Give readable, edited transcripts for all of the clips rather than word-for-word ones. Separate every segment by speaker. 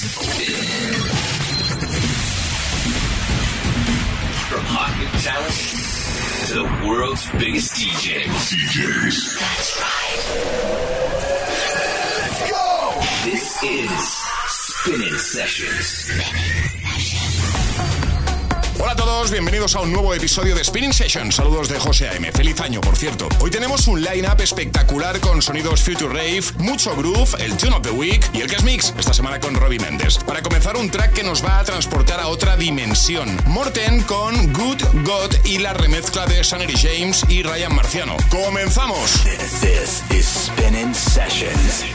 Speaker 1: From hot new talent to the world's biggest DJs. That's right. Let's go! This is Spinning Sessions.
Speaker 2: Hola a todos, bienvenidos a un nuevo episodio de Spinning Sessions. Saludos de José A.M. Feliz año, por cierto. Hoy tenemos un line-up espectacular con sonidos Future Rave, mucho groove, el Tune of the Week y el Guest Mix, esta semana con Robbie Méndez. Para comenzar, un track que nos va a transportar a otra dimensión. Morten con Good God y la remezcla de Sunny James y Ryan Marciano. ¡Comenzamos!
Speaker 1: This is Spinning Sessions.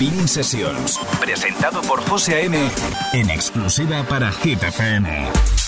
Speaker 3: Spinning Sessions, presentado por José A.M. en exclusiva para Hit FM.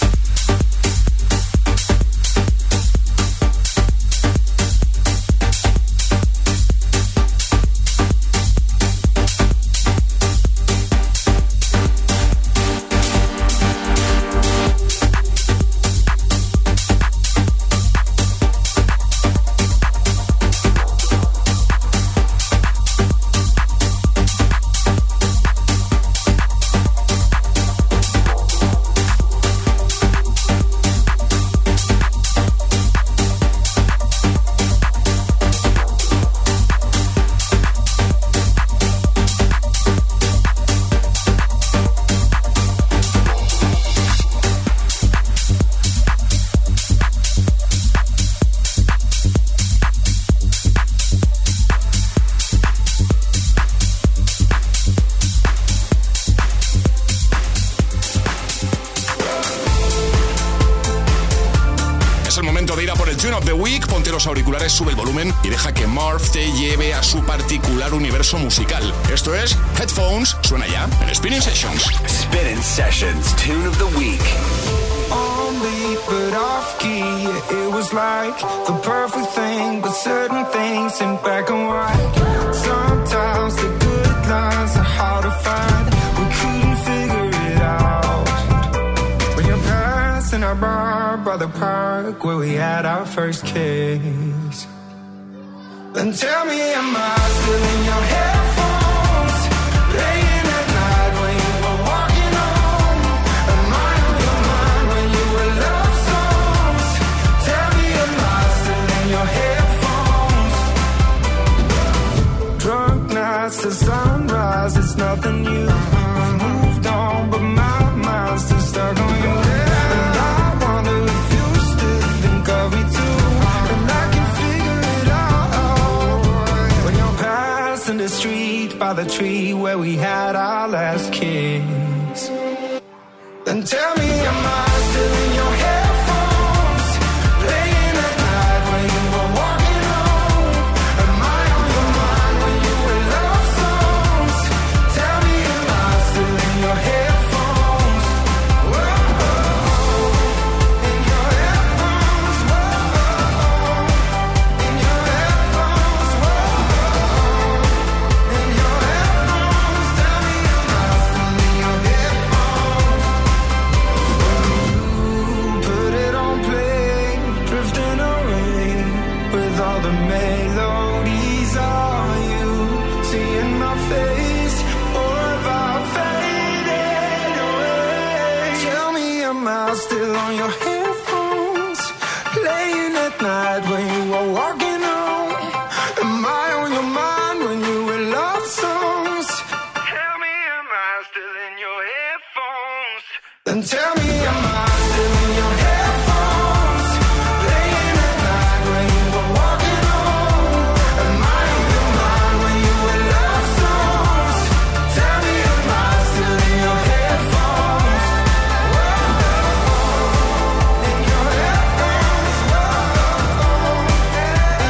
Speaker 2: Auriculares, sube el volumen y deja que Marv te lleve a su particular universo musical. Esto es Headphones, suena ya en Spinning Sessions.
Speaker 1: Spinning Sessions, Tune of the Week.
Speaker 4: On beat but off key, it was like the perfect thing, but certain things seem black and white. Sometimes the good lines are hard to find. We couldn't figure it out. When you're passing our bar by the park where we had our first kiss, then tell me, am I still in your headphones, playing at night when you were walking home? Am I on your mind when you were love songs? Tell me, am I still in your headphones? Drunk nights to sunrise, it's nothing new. I've moved on, but my mind's still stuck on you. And I wonder if you still think of me too. And I can figure it out when you're passing the street by the tree where we had our last kiss. Then tell me, am I still in your headphones, playing at night when you were walking home? Am I on your mind when you were love songs? Tell me, am I still in your headphones? Whoa, in your headphones, whoa, in your headphones, whoa, in your headphones. Tell me, am I still in your headphones? You put it on play, drifting away with all the melodies. Are you seeing my face, or have I faded away? Tell me, am I still on your headphones, playing at night when you were walking home? Am I on your mind when you were love songs? Tell me, am I still in your headphones? Then tell me, am I still in your headphones, playing at night when you were walking home? Am I on your mind when you were love songs? Tell me, am I still in your headphones? Whoa, in your headphones, whoa, in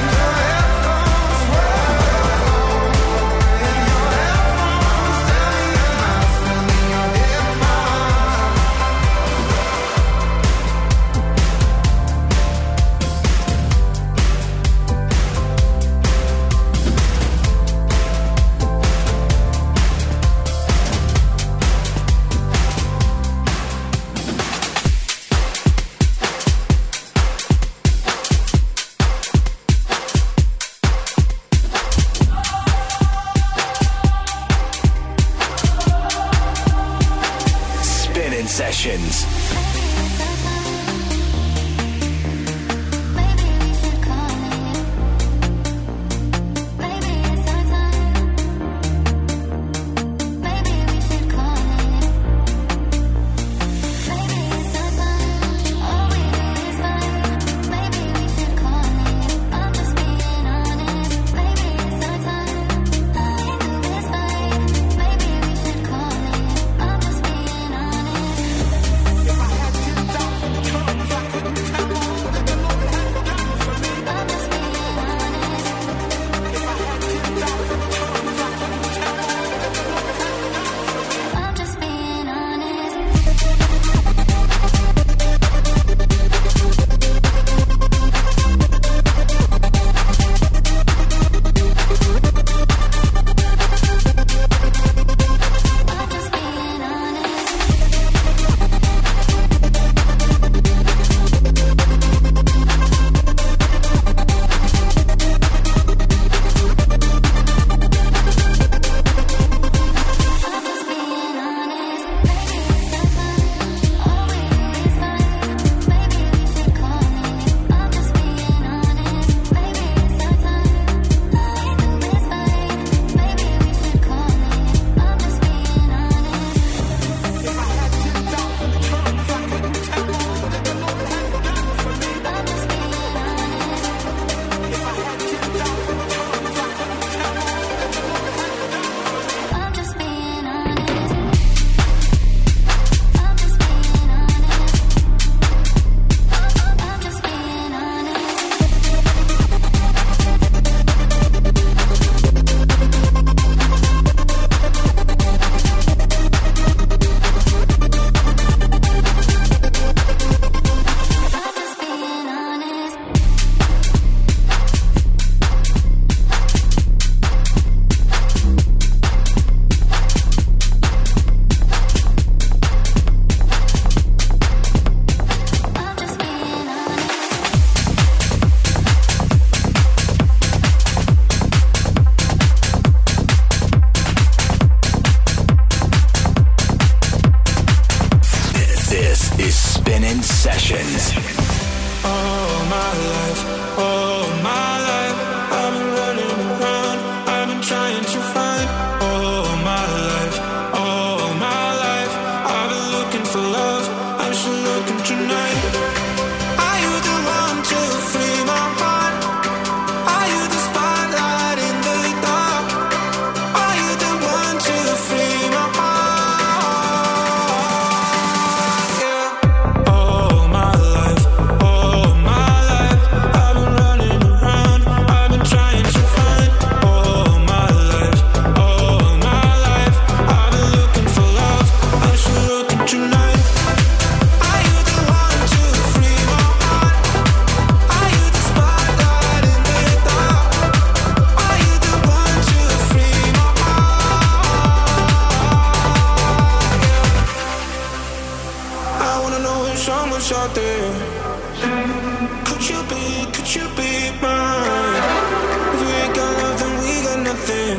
Speaker 4: you be mine? If we ain't got love, then we got nothing.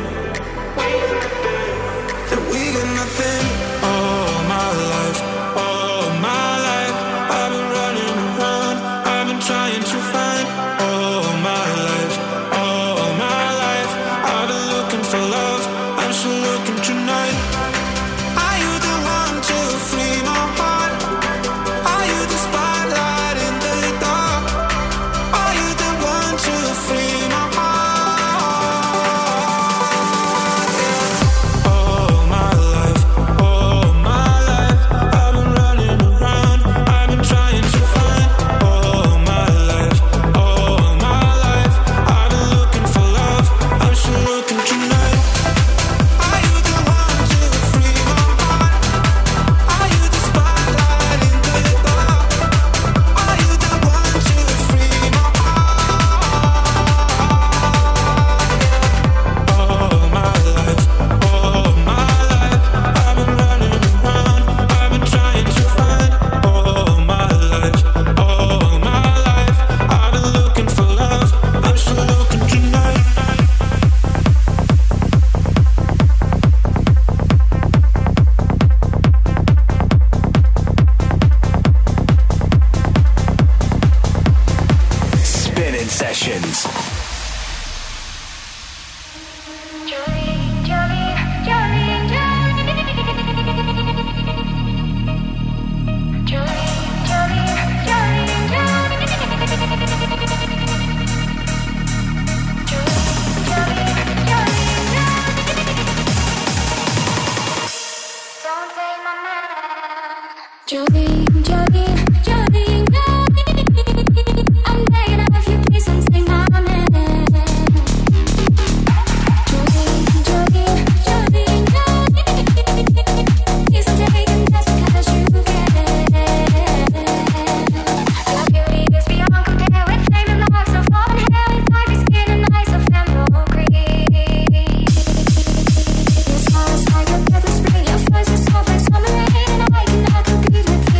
Speaker 4: Then we got nothing. All my life, I've been running around. I've been trying to find. All my life, I've been looking for love. I'm still looking tonight. Are you the one to free my heart? Are you the spotlight in the dark? Are you the one to free my heart? Yeah. All my life, I've been running around. I've been trying to find. All my life, I've been looking for love. I'm still looking tonight. Are you the one to free my heart? Are you the spotlight in the dark? Are you the one to free my heart? All my life, I've been running around. I've been trying to find. All my life, I've been looking for love. I'm still looking tonight.
Speaker 1: Spinning Sessions.
Speaker 5: Jolene, Jolene, Jolene, I'm begging of you, please don't take my man. Jolene, Jolene, Jolene, please don't take him just because you can. Your beauty is beyond compare with flaming locks of fallen hair, with ivory skin and eyes of emerald green. Your smile is like a breath of spring, your voice is soft like summer rain, and I cannot compete with you.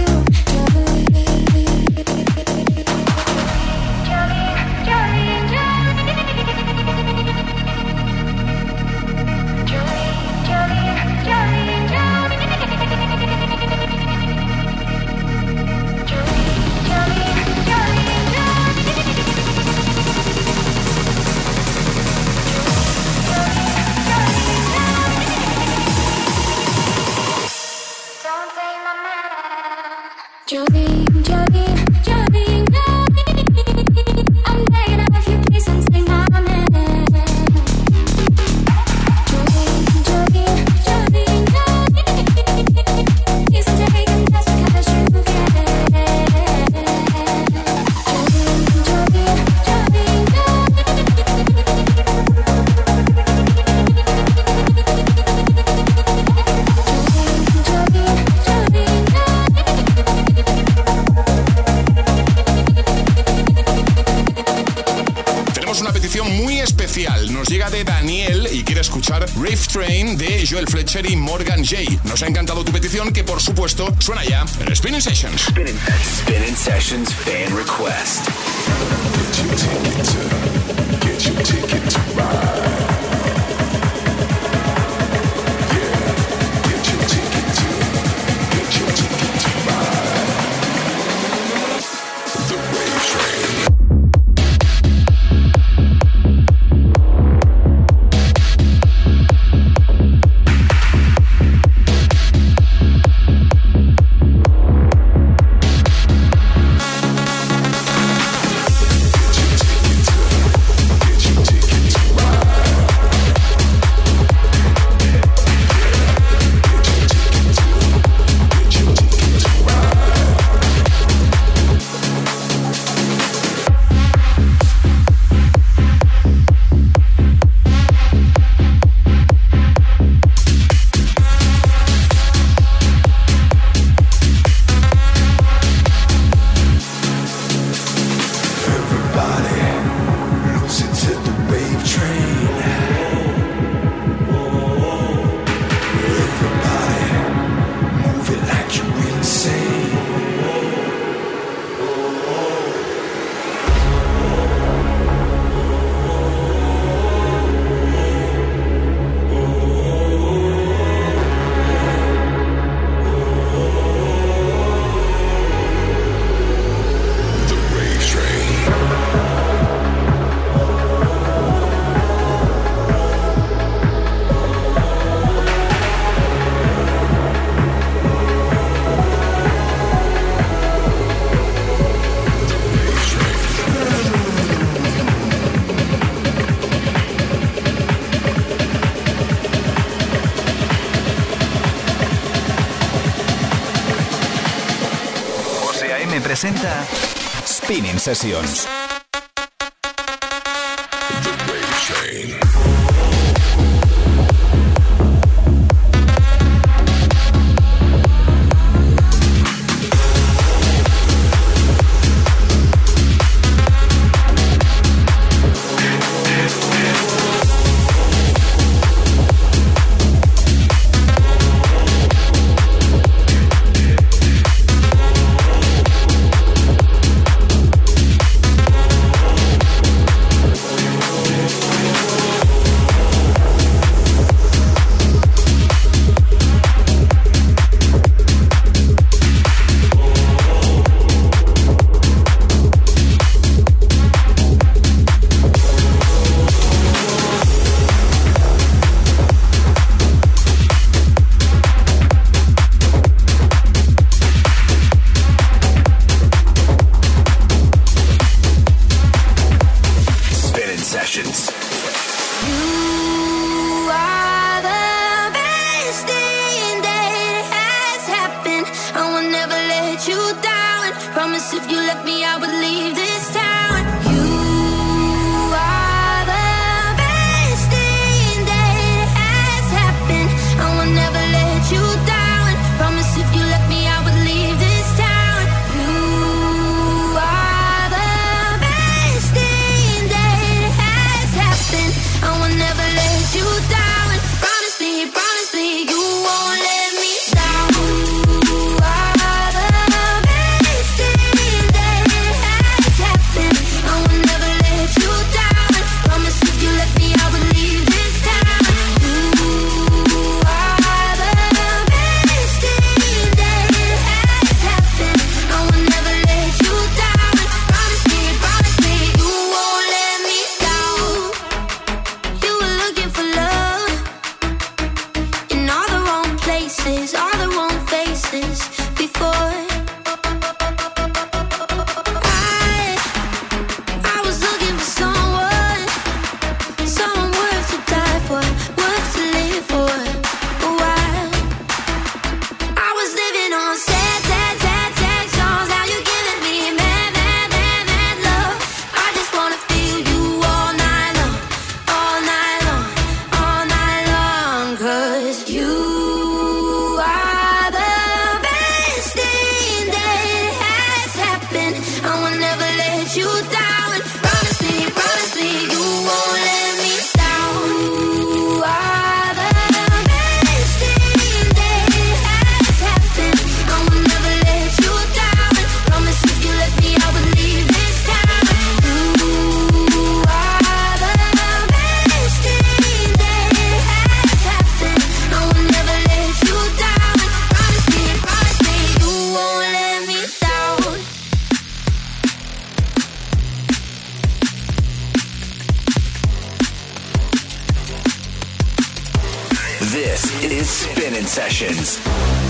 Speaker 5: Jolene, Jolene, Jolene, I'm begging of you, please don't take my man. Jolene, Jolene, Jolene, please don't take him just because you can. Jolene, Jolene,
Speaker 2: Tenemos una petición muy especial. Nos llega de Daniel y quiere escuchar Rave Train de Joel Fletcher y Morgan J. Nos ha encantado tu petición, que por supuesto suena ya en Spinning Sessions.
Speaker 1: Spinning Sessions fan request.
Speaker 6: Get your ticket to ride. Yeah, get your ticket to ride. The Rave Train.
Speaker 3: presenta Spinning Sessions.
Speaker 6: The Wave Train.
Speaker 1: Sessions.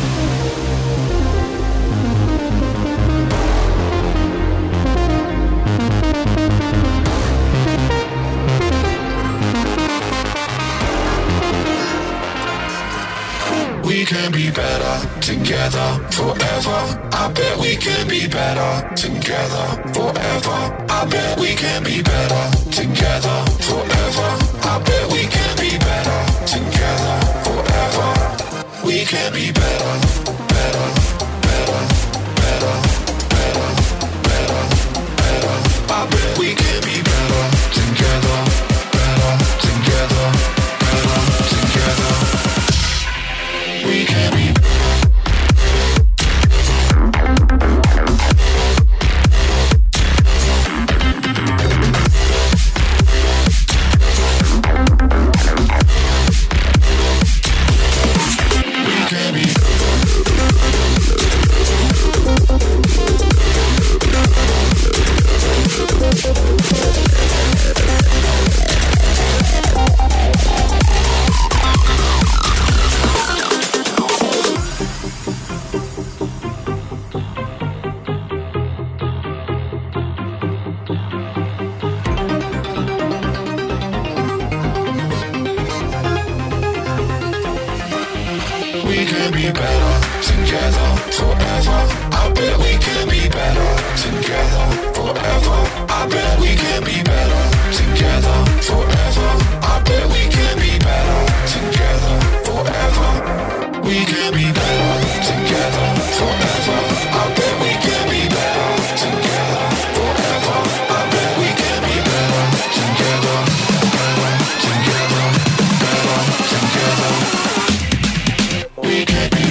Speaker 6: We can be better together forever. I bet we can be better together forever. I bet we can be better together forever. I bet we can be better together forever. We can be better, better, better, better, better, better, better. I bet we can be better together, better together, better together. We can be. We can be better together forever. bet we can be better together forever. I bet we can be better together forever. I bet we can be better together forever. We can be better together forever. I bet we can be better together forever. I bet we can be better together, better together, better together. We can be.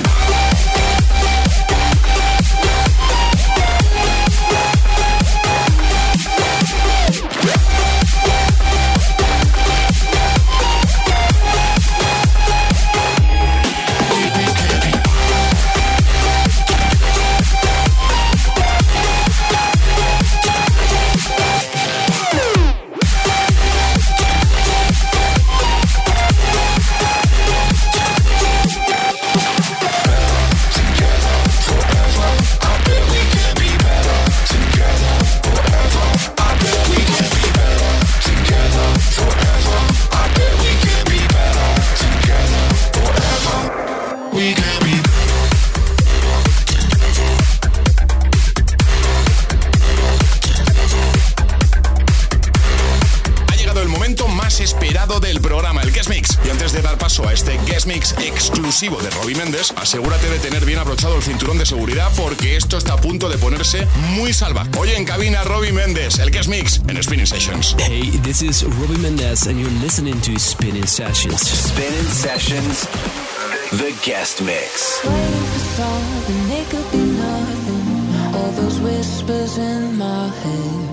Speaker 2: Exclusivo de Robbie Méndez, asegúrate de tener bien abrochado el cinturón de seguridad porque esto está a punto de ponerse muy salvaje. Hoy en cabina Robbie Méndez, el Guest Mix en Spinning Sessions.
Speaker 7: Hey, this is Robbie Méndez and you're listening to Spinning Sessions.
Speaker 1: Spinning Sessions, the Guest Mix.
Speaker 5: Waiting for something, they could be nothing. All those whispers in my head.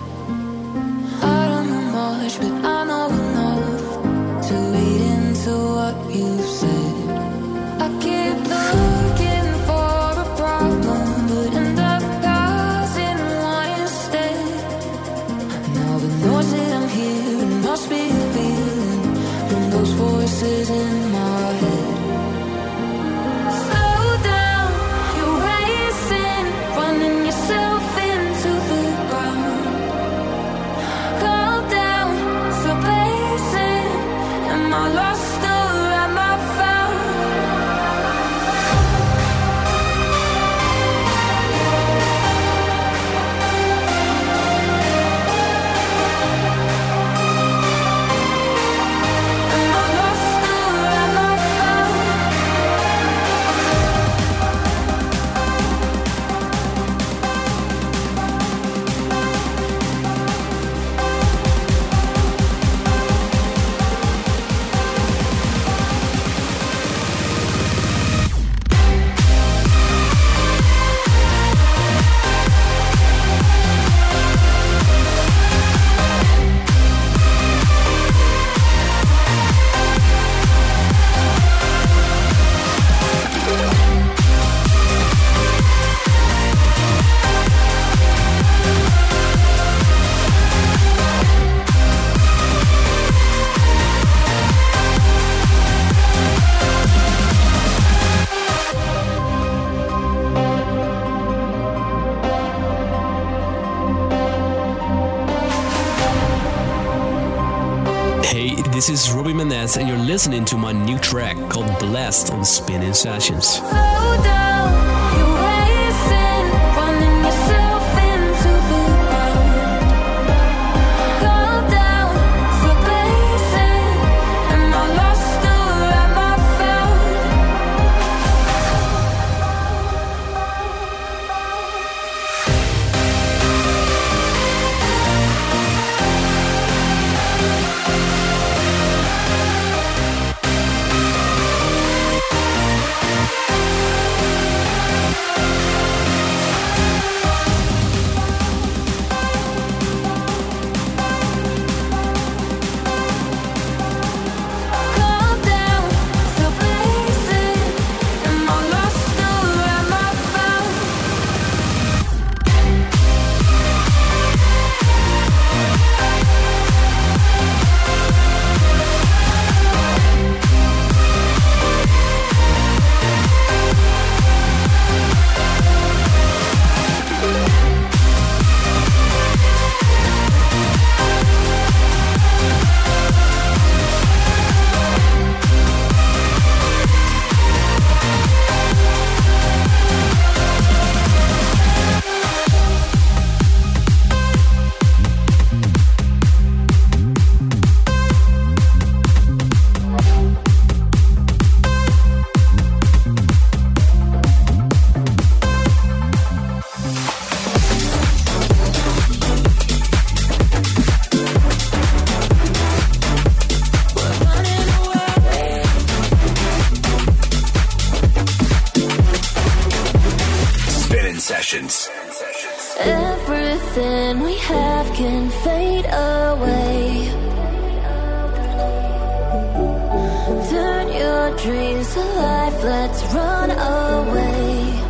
Speaker 5: I don't know much, but I know enough to read into what you've said. I keep looking for a problem, but end up causing one instead. Now the noise that I'm hearing must be a feeling from those voices in my head. Slow down, you're racing, running yourself into the ground. Calm down, stop pacing. Am I lost or am I found? Am I lost or am I found?
Speaker 7: Hey, this is Robbie Méndez and you're listening to my new track called Blessed on Spinning Sessions.
Speaker 5: Slow down, you're racing, running yourself into the ground. Calm down, stop pacing. Am I lost or am I found? have can fade away. Turn your dreams to life, let's run away.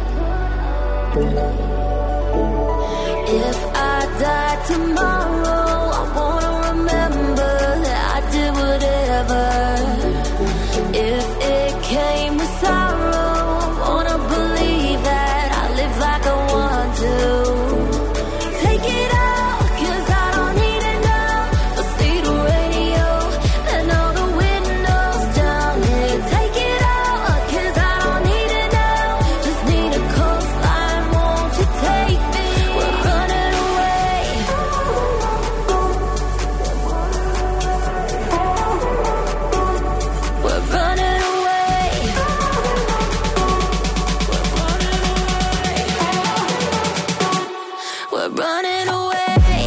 Speaker 5: If I die tomorrow, I wanna remember that I did whatever. If it came with sorrow, I wanna believe that I live like I want to. Take it out, 'cause I don't need it now. Let's see the radio and all the windows down here. Take it out, 'cause I don't need it now. Just need a coastline, won't you take me? We're running away. We're running away. We're running away.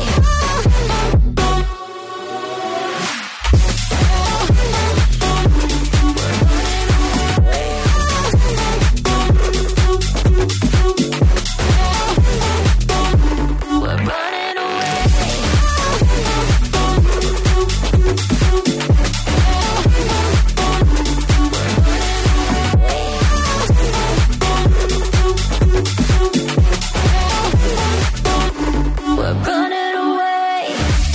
Speaker 5: We're running away. We're running away.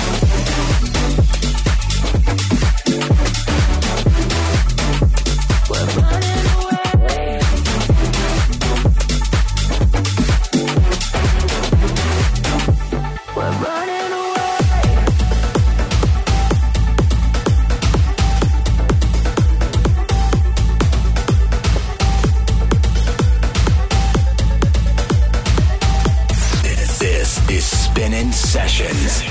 Speaker 5: We're running away. We're running away.
Speaker 1: This is Spinning Sessions.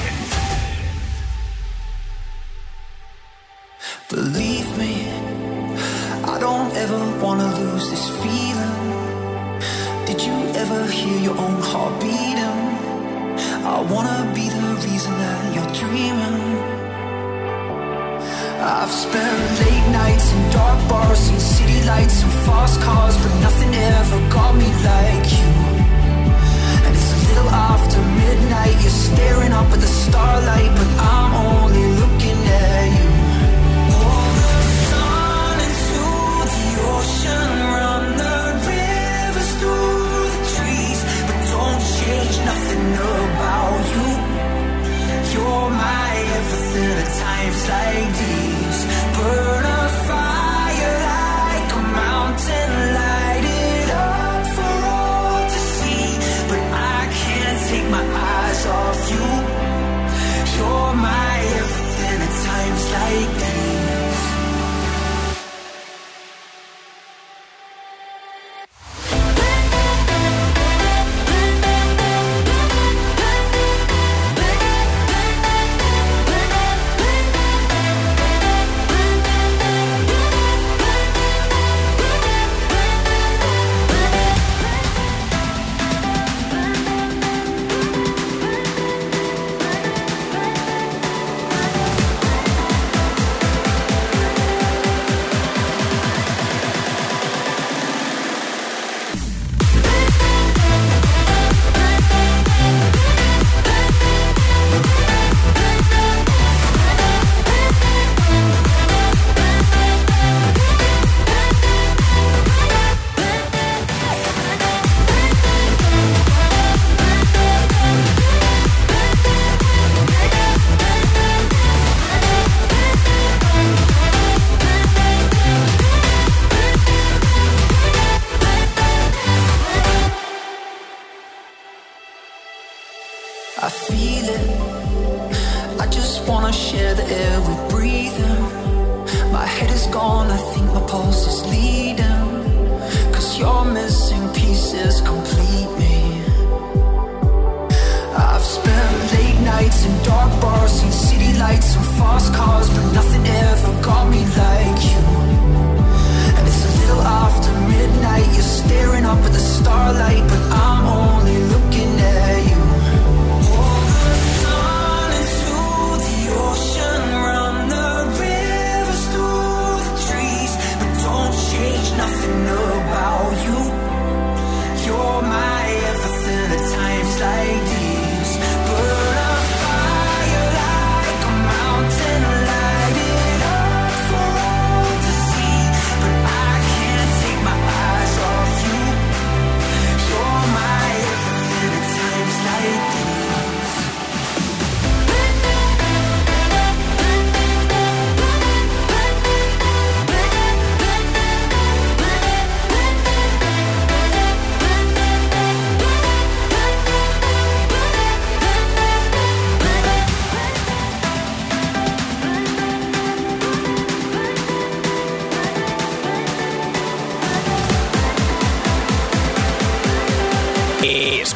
Speaker 4: Believe me, I don't ever wanna lose this feeling. Did you ever hear your own heart beating? I wanna be the reason that you're dreaming. I've spent late nights in dark bars, seen city lights and fast cars, but nothing ever got me like you. And it's a little after midnight, you're staring up at the starlight, but I'm only looking at you. Pour the sun into the ocean, run the rivers through the trees, but don't change nothing about you. You're my everything at times like these. Burn a fire like a mountain, light it up for all to see, but I can't take my eyes off you. You're my everything at times like these. I feel it, I just wanna share the air we're breathing. My head is gone, I think my pulse is leading, 'cause your missing pieces complete me. I've spent late nights in dark bars, seen city lights and fast cars, but nothing ever got me like you. And it's a little after midnight, you're staring up at the starlight, but I'm only looking at you. Nothing about you. You're my everything at times like these. Burn up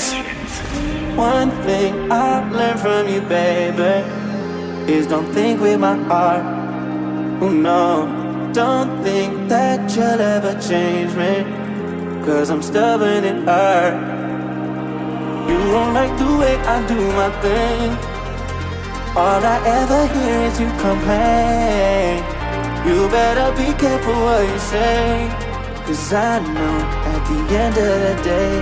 Speaker 8: One thing I learned from you, baby, is don't think with my heart. Oh no, don't think that you'll ever change me, 'cause I'm stubborn at heart. You don't like the way I do my thing. All I ever hear is you complain. You better be careful what you say, 'cause I know at the end of the day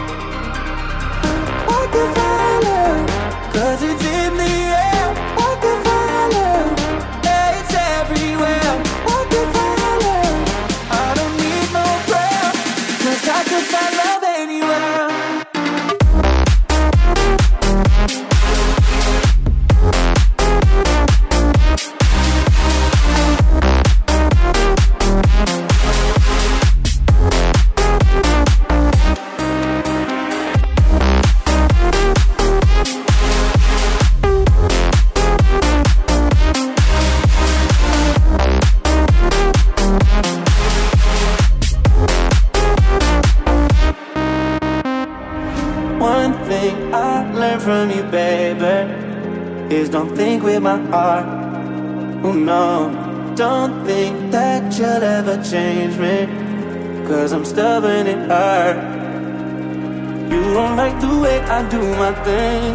Speaker 8: I can find love, 'cause it's in the air. I can find love, it's everywhere. I can find love, I don't need no prayer, 'cause I can find love anywhere. From you, baby, is don't think with my heart. Oh no, don't think that you'll ever change me, 'cause I'm stubborn at heart. You don't like the way I do my thing.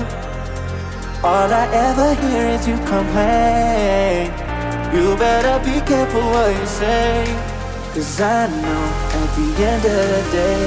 Speaker 8: All I ever hear is you complain. You better be careful what you say, 'cause I know at the end of the day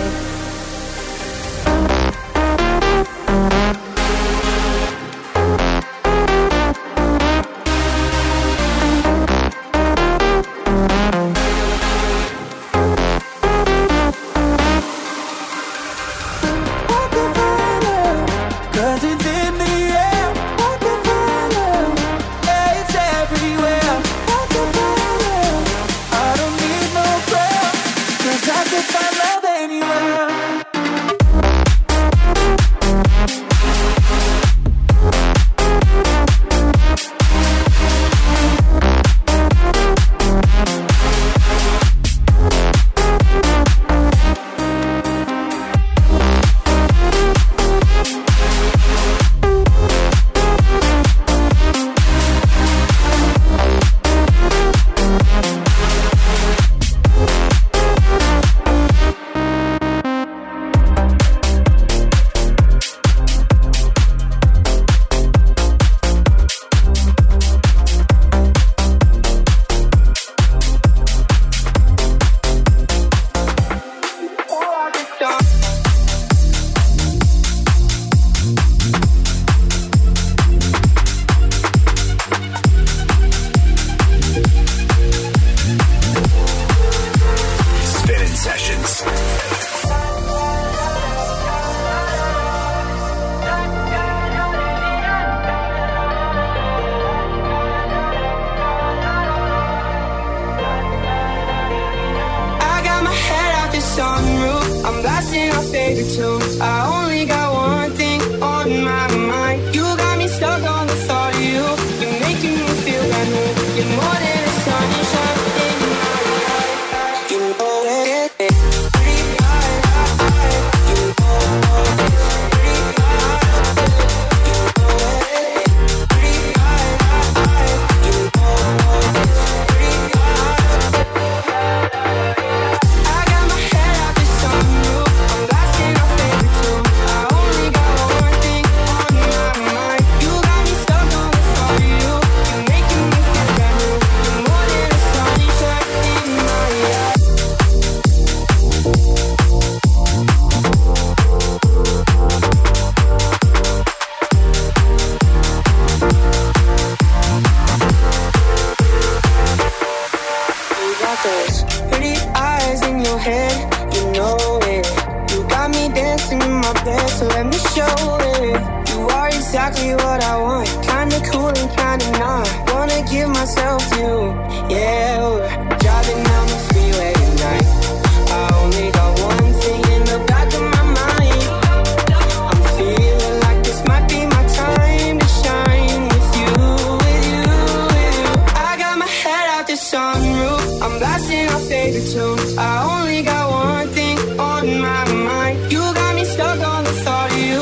Speaker 9: I only got one thing on my mind. You got me stuck on the thought of you.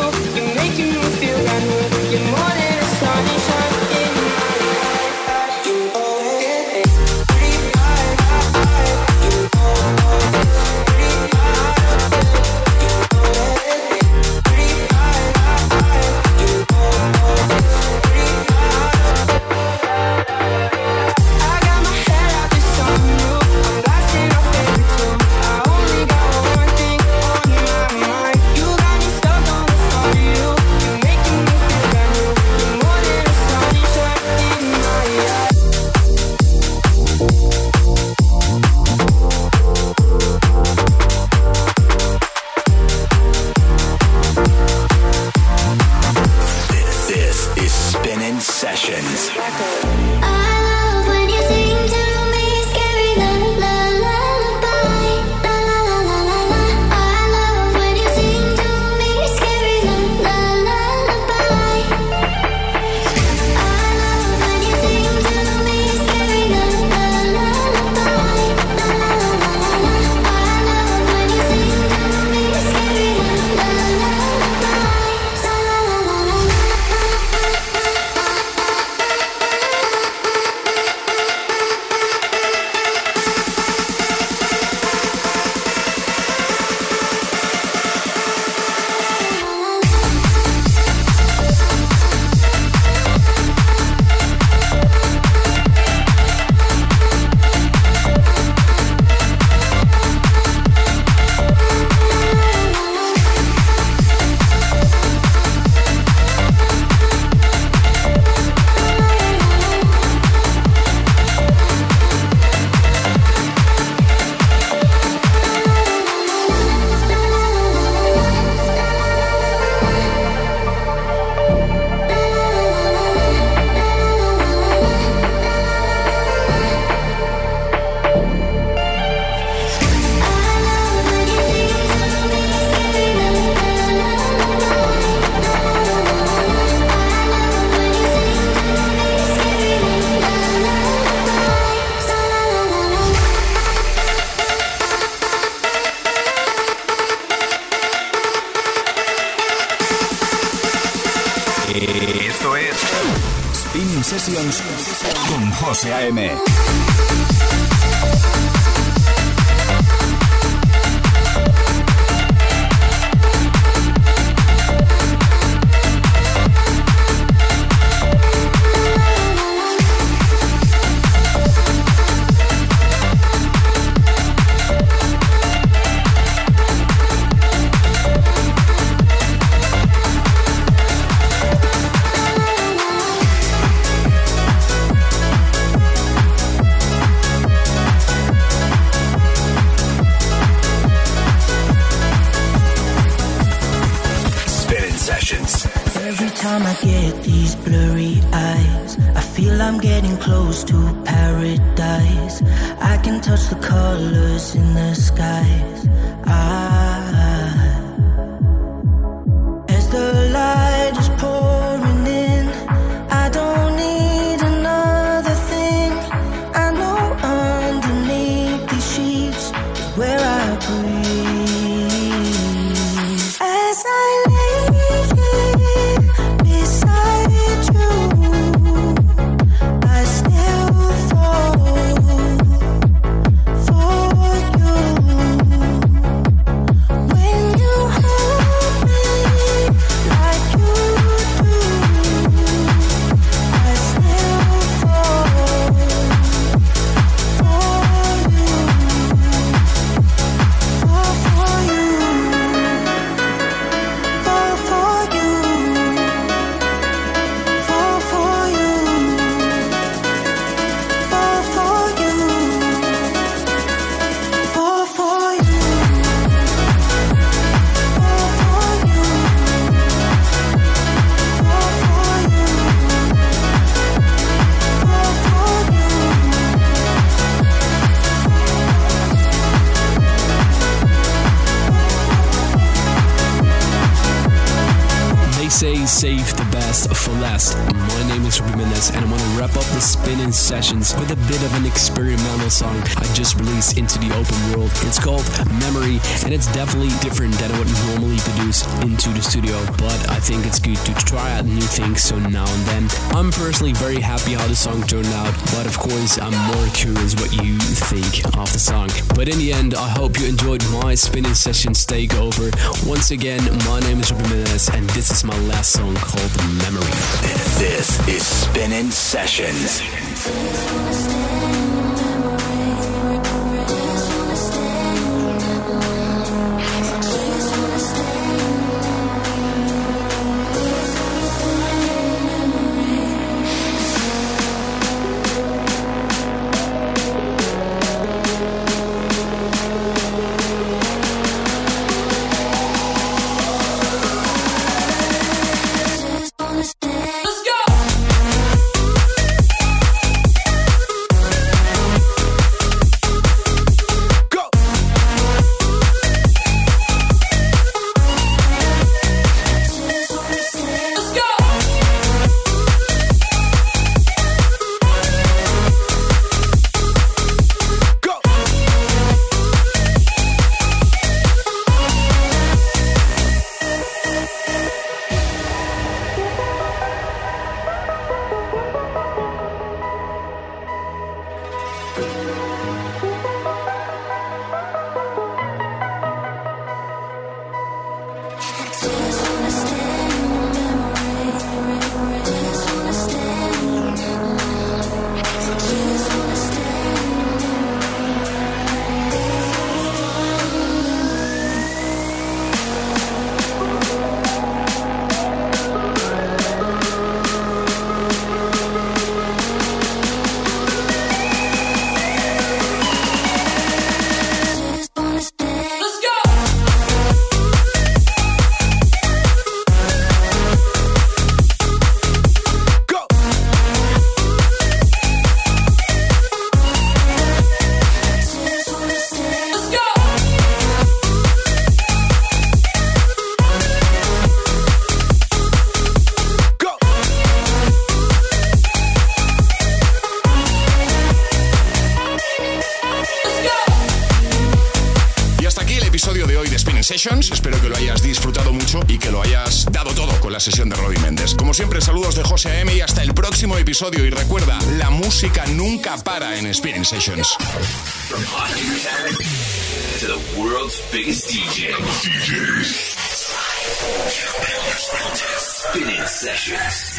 Speaker 3: Esto es Spinning Sessions con José A.M.
Speaker 9: Every time I get these blurry eyes, I feel I'm getting close to paradise. I can touch the colors in the skies. As the light is pouring in, I don't need another thing. I know underneath these sheets is where I breathe. As I lay beside you, I still fall for you. When you hold me like you do, I still fall for you. Fall for you. Fall for you. Fall for you. Fall for you. Fall for you. Fall for you. Fall for you. Fall for you.
Speaker 7: They say save the best for last. My name is Ruben Mendez, and I want to wrap up the Spinning Sessions with a bit of an experimental song I just released into the open world. It's called Memory, and it's definitely different than what I normally produce into the studio, but I think it's good to try out new things so now and then. I'm personally very happy how the song turned out, but of course I'm more curious what you think of the song. But in the end, I hope you enjoyed my Spinning Sessions takeover. Once again, my name is Ruben Mendez, and this is my last song called Memory.
Speaker 1: This is Spinning Sessions.
Speaker 5: Let's go!
Speaker 2: episodio de hoy de Spinning Sessions. Espero que lo hayas disfrutado mucho y que lo hayas dado todo con la sesión de Robbie Méndez. Como siempre, saludos de José A.M. y hasta el próximo episodio. Y recuerda, la música nunca para en Spinning Sessions.
Speaker 1: From hot new talent to the world's biggest DJs. That's right. Spinning Sessions.